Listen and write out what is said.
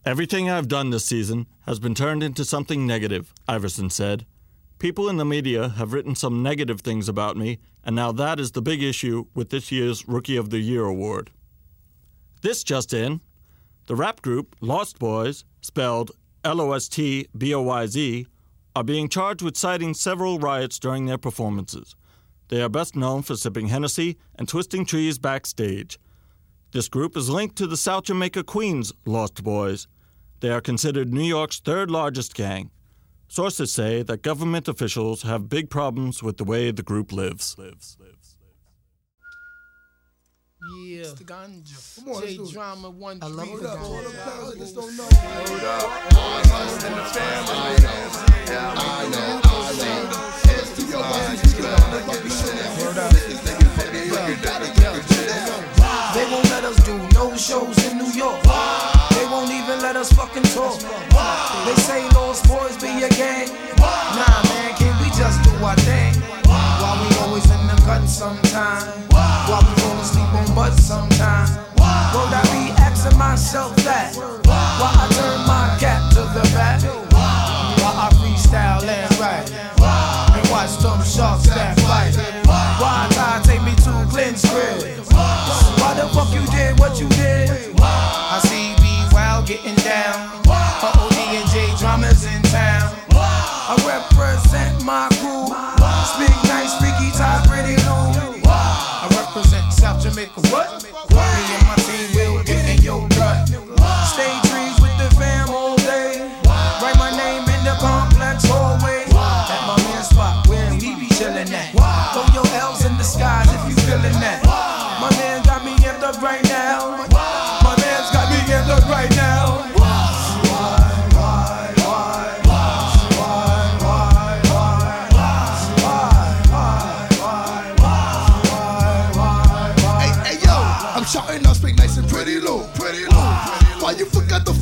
Everything I've done this season has been turned into something negative, Iverson said. People in the media have written some negative things about me, and now that is the big issue with this year's Rookie of the Year award. This just in. The rap group Lost Boys, spelled Lostboyz, are being charged with citing several riots during their performances. They are best known for sipping Hennessy and twisting trees backstage. This group is linked to the South Jamaica Queens Lost Boys. They are considered New York's third largest gang. Sources say that government officials have big problems with the way the group lives. Yeah. It's the ganja. Come on, J Drama 1 3. I love it. All the fellas just don't know. Hold up. All us in the family. I know. It's too much. They won't let us do no shows in New York. They won't even let us fucking talk. They say Lost Boys be a gang. Nah, man, can't we just do our thing? While we always in the cut sometime. While we fall asleep on butts sometime. Won't I be asking myself that? While I turn my cap to the back. While I freestyle and write. And watch some sharks that fight. Why I take me to Glenn's crib? Why the fuck you did what you did? I see B Wild getting down. OD and J Drama's in town. I represent my crew. Speak nice, freaky, tie, pretty low. I represent South Jamaica. What? Me and my team will get in your gut. Stay trees with the fam all day. Write my name in the complex hallway. At my man spot where he be chillin' at. Throw your L's in the skies if you feelin' that. My man got me amped up right now. My man's got me amped up right now. Hey yo, I'm shouting out, speak nice and pretty low. Why you forgot the